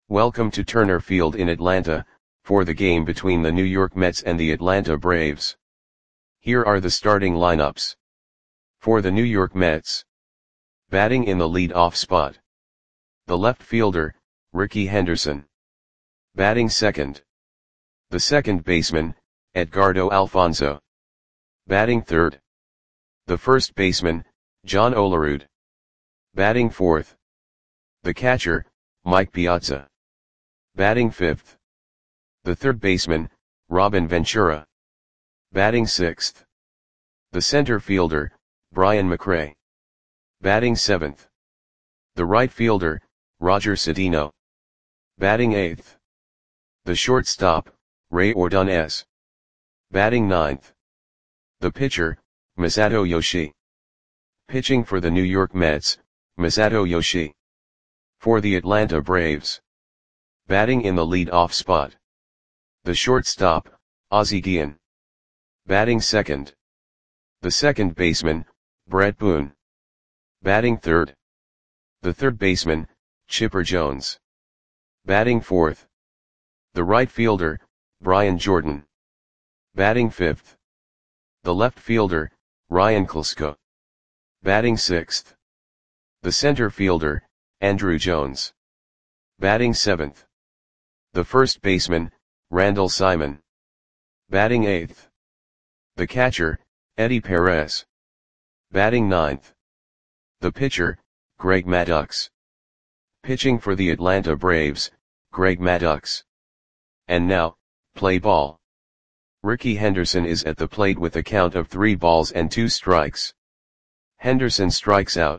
Welcome to Turner Field in Atlanta, for the game between the New York Mets and the Atlanta Braves. Here are the starting lineups. For the New York Mets. Batting in the lead-off spot. The left fielder, Rickey Henderson. Batting second. The second baseman, Edgardo Alfonzo. Batting third. The first baseman, John Olerud. Batting fourth. The catcher, Mike Piazza. Batting fifth. The third baseman, Robin Ventura. Batting sixth. The center fielder, Brian McRae. Batting seventh. The right fielder, Roger Cedeno. Batting eighth. The shortstop, Ray Ordonez. Batting ninth. The pitcher, Masato Yoshii. Pitching for the New York Mets, Masato Yoshii. For the Atlanta Braves. Batting in the lead-off spot. The shortstop, Ozzie Guillen. Batting second. The second baseman, Bret Boone. Batting third. The third baseman, Chipper Jones. Batting fourth. The right fielder, Brian Jordan. Batting fifth. The left fielder, Ryan Klesko. Batting sixth. The center fielder, Andruw Jones. Batting seventh. The first baseman, Randall Simon. Batting eighth. The catcher, Eddie Perez. Batting ninth. The pitcher, Greg Maddux. Pitching for the Atlanta Braves, Greg Maddux. And now, play ball. Rickey Henderson is at the plate with a count of 3 balls and 2 strikes. Henderson strikes out.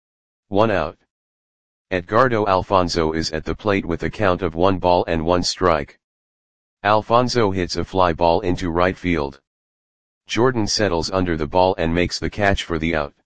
1 out. Edgardo Alfonzo is at the plate with a count of 1 ball and 1 strike. Alfonzo hits a fly ball into right field. Jordan settles under the ball and makes the catch for the out.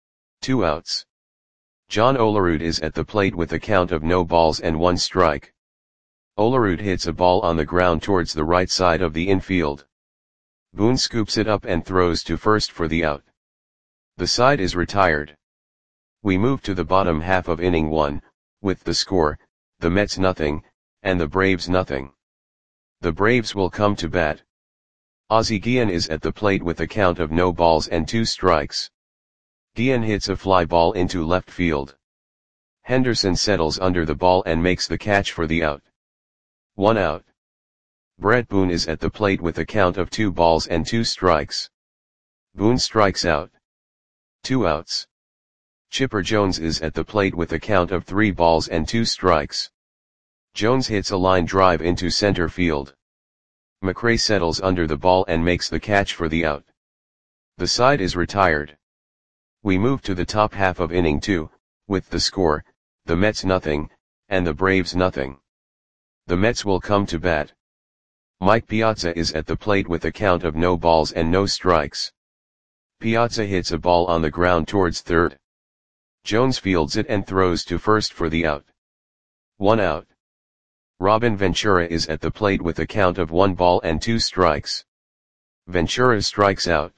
2 outs. John Olerud is at the plate with a count of no balls and 1 strike. Olerud hits a ball on the ground towards the right side of the infield. Boone scoops it up and throws to first for the out. The side is retired. We move to the bottom half of inning 1, with the score, the Mets nothing, and the Braves nothing. The Braves will come to bat. Ozzie Guillen is at the plate with a count of no balls and 2 strikes. Guillen hits a fly ball into left field. Henderson settles under the ball and makes the catch for the out. 1 out. Bret Boone is at the plate with a count of 2 balls and 2 strikes. Boone strikes out. 2 outs. Chipper Jones is at the plate with a count of 3 balls and 2 strikes. Jones hits a line drive into center field. McRae settles under the ball and makes the catch for the out. The side is retired. We move to the top half of inning 2, with the score, the Mets nothing, and the Braves nothing. The Mets will come to bat. Mike Piazza is at the plate with a count of no balls and no strikes. Piazza hits a ball on the ground towards third. Jones fields it and throws to first for the out. 1 out. Robin Ventura is at the plate with a count of 1 ball and 2 strikes. Ventura strikes out.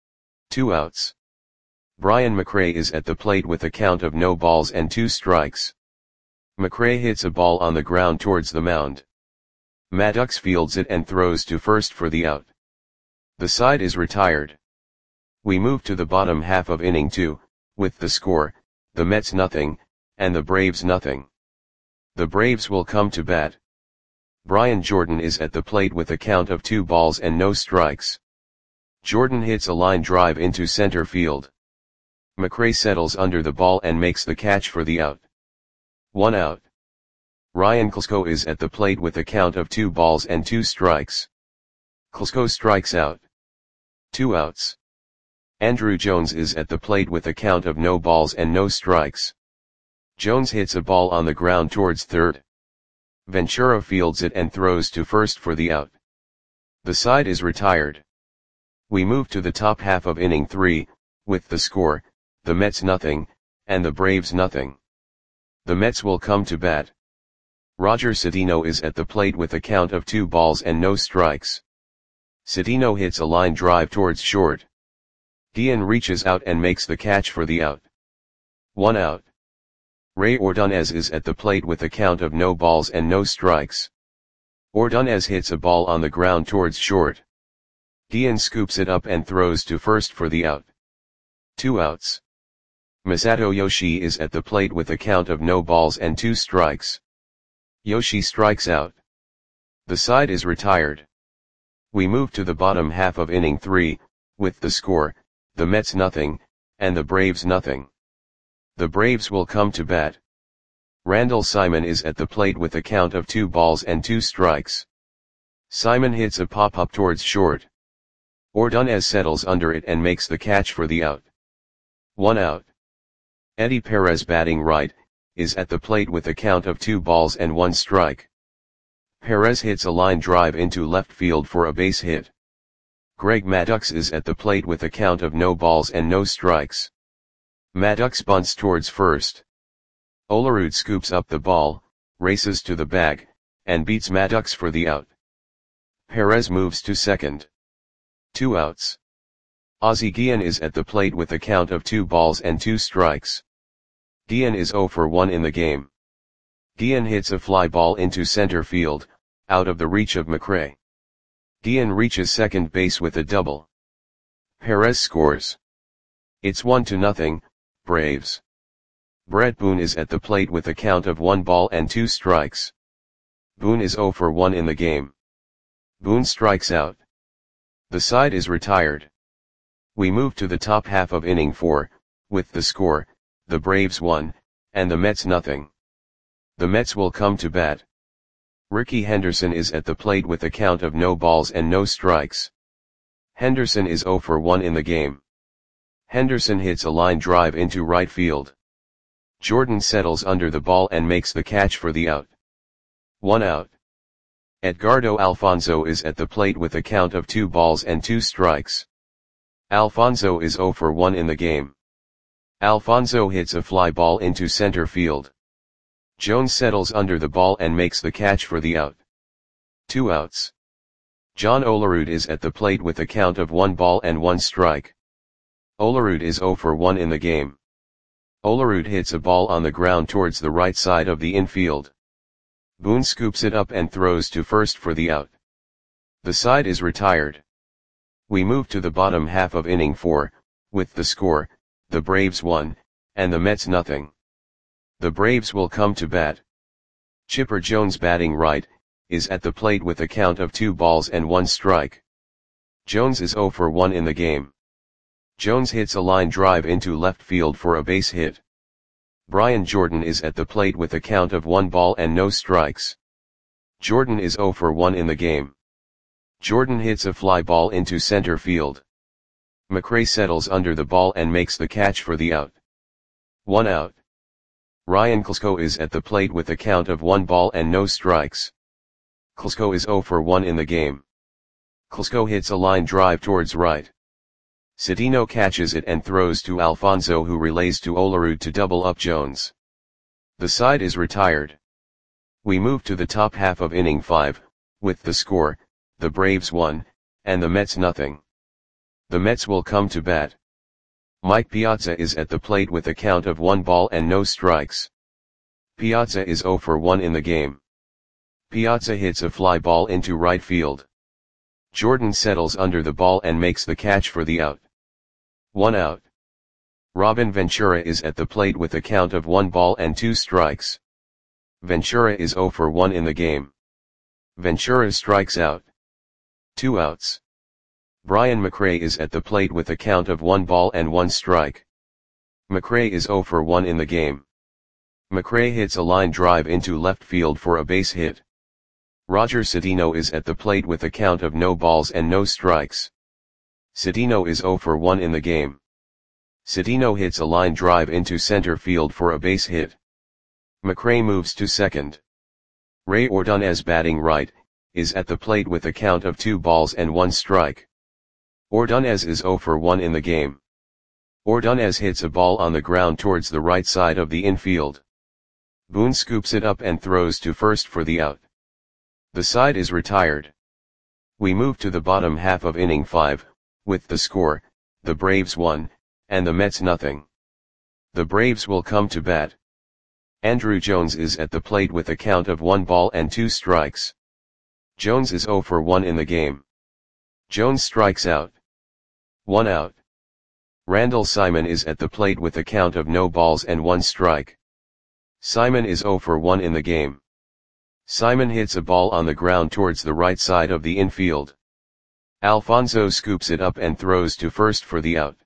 2 outs. Brian McRae is at the plate with a count of no balls and 2 strikes. McRae hits a ball on the ground towards the mound. Maddux fields it and throws to first for the out. The side is retired. We move to the bottom half of inning 2, with the score, the Mets nothing, and the Braves nothing. The Braves will come to bat. Brian Jordan is at the plate with a count of 2 balls and no strikes. Jordan hits a line drive into center field. McRae settles under the ball and makes the catch for the out. 1 out. Ryan Klesko is at the plate with a count of 2 balls and 2 strikes. Klesko strikes out. 2 outs. Andruw Jones is at the plate with a count of no balls and no strikes. Jones hits a ball on the ground towards third. Ventura fields it and throws to first for the out. The side is retired. We move to the top half of inning 3, with the score, the Mets nothing, and the Braves nothing. The Mets will come to bat. Roger Cedeno is at the plate with a count of 2 balls and no strikes. Cedeno hits a line drive towards short. Guillen reaches out and makes the catch for the out. 1 out. Ray Ordonez is at the plate with a count of no balls and no strikes. Ordonez hits a ball on the ground towards short. Guillen scoops it up and throws to first for the out. 2 outs. Masato Yoshi is at the plate with a count of no balls and 2 strikes. Yoshi strikes out. The side is retired. We move to the bottom half of inning 3, with the score, the Mets nothing, and the Braves nothing. The Braves will come to bat. Randall Simon is at the plate with a count of 2 balls and 2 strikes. Simon hits a pop-up towards short. Ordonez settles under it and makes the catch for the out. 1 out. Eddie Perez, batting right, is at the plate with a count of 2 balls and 1 strike. Perez hits a line drive into left field for a base hit. Greg Maddux is at the plate with a count of no balls and no strikes. Maddux bunts towards first. Olerud scoops up the ball, races to the bag, and beats Maddux for the out. Perez moves to second. 2 outs. Ozzie Guillen is at the plate with a count of 2 balls and 2 strikes. Guillen is 0 for 1 in the game. Guillen hits a fly ball into center field, out of the reach of McRae. Guillen reaches second base with a double. Perez scores. It's 1-0, Braves. Brett Boone is at the plate with a count of 1 ball and 2 strikes. Boone is 0 for 1 in the game. Boone strikes out. The side is retired. We move to the top half of inning 4, with the score, the Braves 1, and the Mets nothing. The Mets will come to bat. Rickey Henderson is at the plate with a count of no balls and no strikes. Henderson is 0 for 1 in the game. Henderson hits a line drive into right field. Jordan settles under the ball and makes the catch for the out. 1 out. Edgardo Alfonzo is at the plate with a count of 2 balls and 2 strikes. Alfonzo is 0 for 1 in the game. Alfonzo hits a fly ball into center field. Jones settles under the ball and makes the catch for the out. 2 outs. John Olerud is at the plate with a count of 1 ball and 1 strike. Olerud is 0 for 1 in the game. Olerud hits a ball on the ground towards the right side of the infield. Boone scoops it up and throws to first for the out. The side is retired. We move to the bottom half of inning 4, with the score, the Braves 1, and the Mets nothing. The Braves will come to bat. Chipper Jones, batting right, is at the plate with a count of 2 balls and 1 strike. Jones is 0 for 1 in the game. Jones hits a line drive into left field for a base hit. Brian Jordan is at the plate with a count of 1 ball and no strikes. Jordan is 0 for 1 in the game. Jordan hits a fly ball into center field. McRae settles under the ball and makes the catch for the out. 1 out. Ryan Klesko is at the plate with a count of 1 ball and no strikes. Klesko is 0 for 1 in the game. Klesko hits a line drive towards right. Cedeno catches it and throws to Alfonzo, who relays to Olerud to double up Jones. The side is retired. We move to the top half of inning 5, with the score, the Braves 1, and the Mets nothing. The Mets will come to bat. Mike Piazza is at the plate with a count of 1 ball and no strikes. Piazza is 0 for 1 in the game. Piazza hits a fly ball into right field. Jordan settles under the ball and makes the catch for the out. 1 out. Robin Ventura is at the plate with a count of 1 ball and 2 strikes. Ventura is 0 for 1 in the game. Ventura strikes out. 2 outs. Brian McRae is at the plate with a count of 1 ball and 1 strike. McRae is 0 for 1 in the game. McRae hits a line drive into left field for a base hit. Roger Cedeno is at the plate with a count of no balls and no strikes. Cedeno is 0 for 1 in the game. Cedeno hits a line drive into center field for a base hit. McRae moves to second. Ray Ordonez, batting right, is at the plate with a count of 2 balls and 1 strike. Ordonez is 0 for 1 in the game. Ordonez hits a ball on the ground towards the right side of the infield. Boone scoops it up and throws to first for the out. The side is retired. We move to the bottom half of inning 5, with the score, the Braves 1, and the Mets nothing. The Braves will come to bat. Andruw Jones is at the plate with a count of 1 ball and 2 strikes. Jones is 0 for 1 in the game. Jones strikes out. 1 out. Randall Simon is at the plate with a count of no balls and 1 strike. Simon is 0 for 1 in the game. Simon hits a ball on the ground towards the right side of the infield. Alfonso scoops it up and throws to first for the out.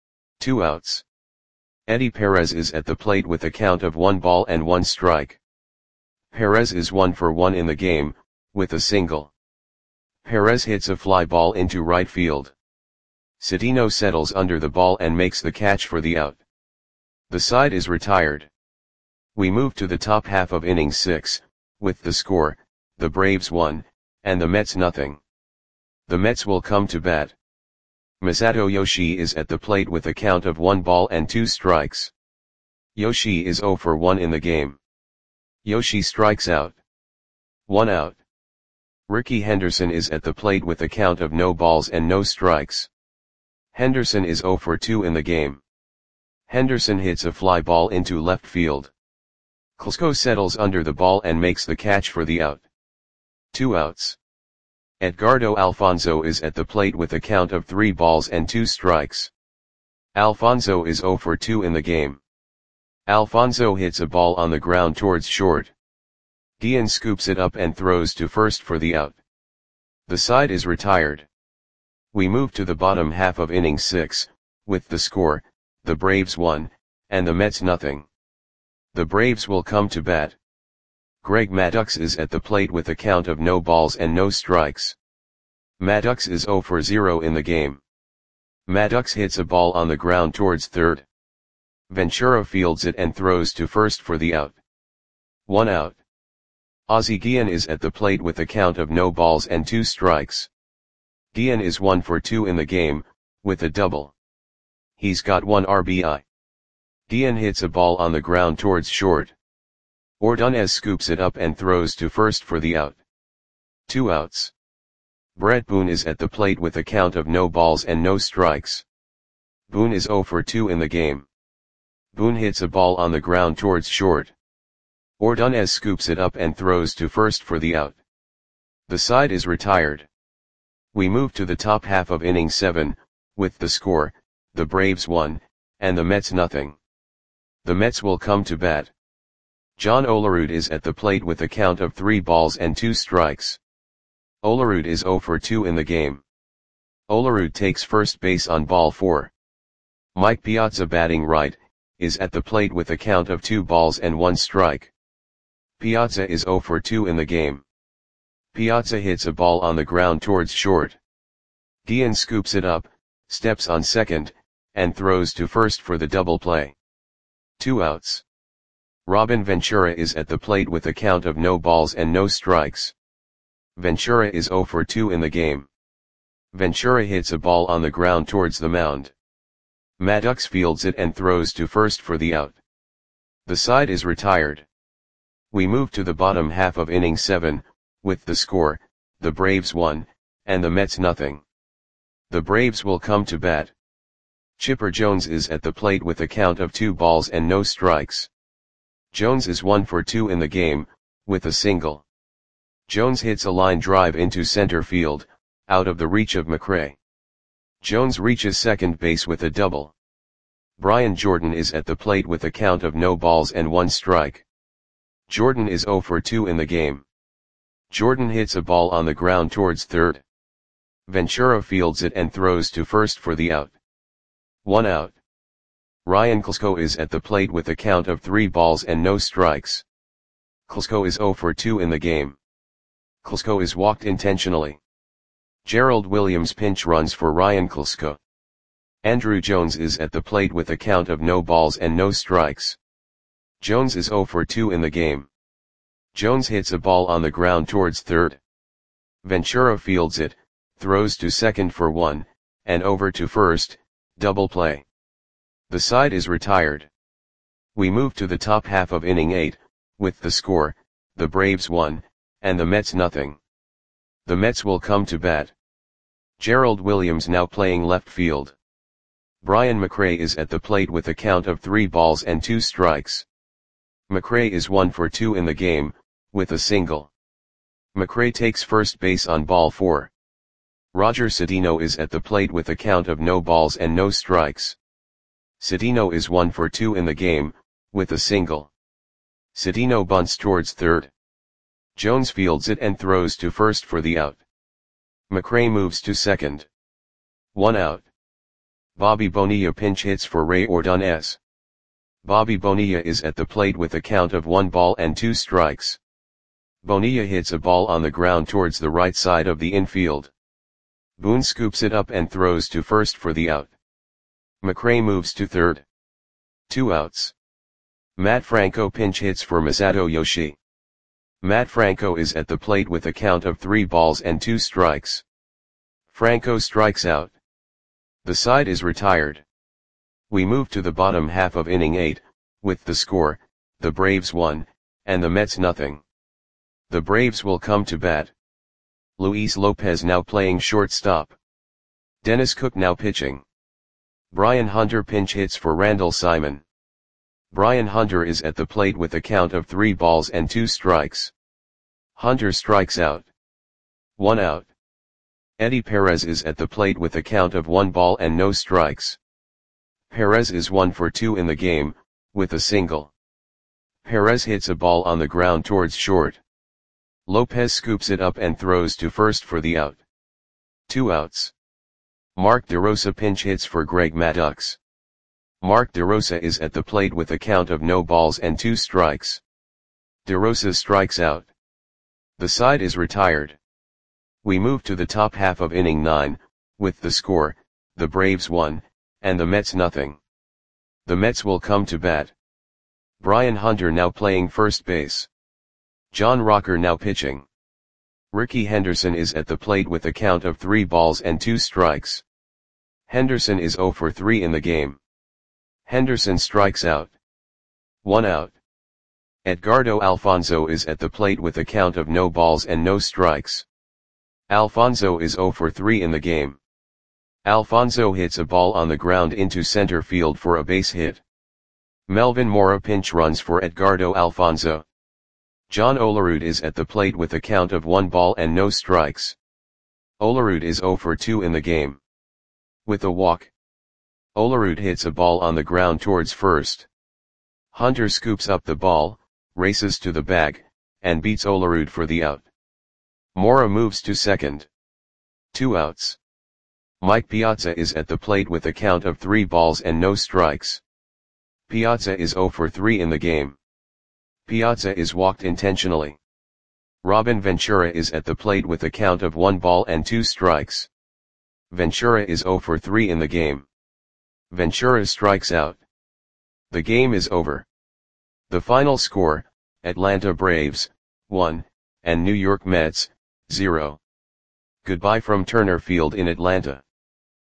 2 outs. Eddie Perez is at the plate with a count of 1 ball and 1 strike. Perez is 1 for 1 in the game, with a single. Perez hits a fly ball into right field. Cedeno settles under the ball and makes the catch for the out. The side is retired. We move to the top half of inning 6, with the score, the Braves 1, and the Mets nothing. The Mets will come to bat. Masato Yoshii is at the plate with a count of 1 ball and 2 strikes. Yoshii is 0 for 1 in the game. Yoshii strikes out. 1 out. Rickey Henderson is at the plate with a count of no balls and no strikes. Henderson is 0 for 2 in the game. Henderson hits a fly ball into left field. Klesko settles under the ball and makes the catch for the out. 2 outs. Edgardo Alfonso is at the plate with a count of 3 balls and 2 strikes. Alfonso is 0 for 2 in the game. Alfonso hits a ball on the ground towards short. Guillen scoops it up and throws to first for the out. The side is retired. We move to the bottom half of inning 6, with the score, the Braves 1, and the Mets nothing. The Braves will come to bat. Greg Maddux is at the plate with a count of no balls and no strikes. Maddux is 0 for 0 in the game. Maddux hits a ball on the ground towards third. Ventura fields it and throws to first for the out. 1 out. Ozzie Guillen is at the plate with a count of no balls and 2 strikes. Guillen is 1 for 2 in the game, with a double. He's got 1 RBI. Guillen hits a ball on the ground towards short. Ordonez scoops it up and throws to first for the out. 2 outs. Brett Boone is at the plate with a count of no balls and no strikes. Boone is 0 for 2 in the game. Boone hits a ball on the ground towards short. Ordonez scoops it up and throws to first for the out. The side is retired. We move to the top half of inning 7, with the score, the Braves 1, and the Mets nothing. The Mets will come to bat. John Olerud is at the plate with a count of 3 balls and 2 strikes. Olerud is 0 for 2 in the game. Olerud takes first base on ball 4. Mike Piazza, batting right, is at the plate with a count of 2 balls and 1 strike. Piazza is 0 for 2 in the game. Piazza hits a ball on the ground towards short. Guillen scoops it up, steps on second, and throws to first for the double play. 2 outs. Robin Ventura is at the plate with a count of no balls and no strikes. Ventura is 0 for 2 in the game. Ventura hits a ball on the ground towards the mound. Maddux fields it and throws to first for the out. The side is retired. We move to the bottom half of inning 7, with the score, the Braves 1, and the Mets nothing. The Braves will come to bat. Chipper Jones is at the plate with a count of 2 balls and no strikes. Jones is 1 for 2 in the game, with a single. Jones hits a line drive into center field, out of the reach of McRae. Jones reaches second base with a double. Brian Jordan is at the plate with a count of no balls and 1 strike. Jordan is 0 for 2 in the game. Jordan hits a ball on the ground towards third. Ventura fields it and throws to first for the out. 1 out. Ryan Klesko is at the plate with a count of 3 balls and no strikes. Klesko is 0 for 2 in the game. Klesko is walked intentionally. Gerald Williams pinch runs for Ryan Klesko. Andruw Jones is at the plate with a count of no balls and no strikes. Jones is 0 for 2 in the game. Jones hits a ball on the ground towards third. Ventura fields it, throws to second for 1, and over to first, double play. The side is retired. We move to the top half of inning 8, with the score, the Braves 1, and the Mets nothing. The Mets will come to bat. Gerald Williams now playing left field. Brian McRae is at the plate with a count of 3 balls and 2 strikes. McRae is 1 for 2 in the game, with a single. McRae takes first base on ball 4. Roger Cedeno is at the plate with a count of no balls and no strikes. Cedeno is 1 for 2 in the game, with a single. Cedeno bunts towards third. Jones fields it and throws to first for the out. McRae moves to second. 1 out. Bobby Bonilla pinch hits for Ray Ordonez. Bobby Bonilla is at the plate with a count of 1 ball and 2 strikes. Bonilla hits a ball on the ground towards the right side of the infield. Boone scoops it up and throws to first for the out. McRae moves to third. 2 outs. Matt Franco pinch hits for Masato Yoshii. Matt Franco is at the plate with a count of 3 balls and 2 strikes. Franco strikes out. The side is retired. We move to the bottom half of inning 8, with the score, the Braves 1, and the Mets nothing. The Braves will come to bat. Luis Lopez now playing shortstop. Dennis Cook now pitching. Brian Hunter pinch hits for Randall Simon. Brian Hunter is at the plate with a count of 3 balls and 2 strikes. Hunter strikes out. 1 out. Eddie Perez is at the plate with a count of 1 ball and no strikes. Perez is 1 for 2 in the game, with a single. Perez hits a ball on the ground towards short. Lopez scoops it up and throws to first for the out. 2 outs. Mark DeRosa pinch hits for Greg Maddux. Mark DeRosa is at the plate with a count of no balls and 2 strikes. DeRosa strikes out. The side is retired. We move to the top half of inning 9, with the score, the Braves 1, and the Mets nothing. The Mets will come to bat. Brian Hunter now playing first base. John Rocker now pitching. Ricky Henderson is at the plate with a count of 3 balls and 2 strikes. Henderson is 0 for 3 in the game. Henderson strikes out. 1 out. Edgardo Alfonzo is at the plate with a count of no balls and no strikes. Alfonzo is 0 for 3 in the game. Alfonzo hits a ball on the ground into center field for a base hit. Melvin Mora pinch runs for Edgardo Alfonzo. John Olerud is at the plate with a count of 1 ball and no strikes. Olerud is 0 for 2 in the game. With a walk. Olerud hits a ball on the ground towards first. Hunter scoops up the ball, races to the bag, and beats Olerud for the out. Mora moves to second. 2 outs. Mike Piazza is at the plate with a count of 3 balls and no strikes. Piazza is 0 for 3 in the game. Piazza is walked intentionally. Robin Ventura is at the plate with a count of 1 ball and 2 strikes. Ventura is 0 for 3 in the game. Ventura strikes out. The game is over. The final score, Atlanta Braves, 1, and New York Mets, 0. Goodbye from Turner Field in Atlanta.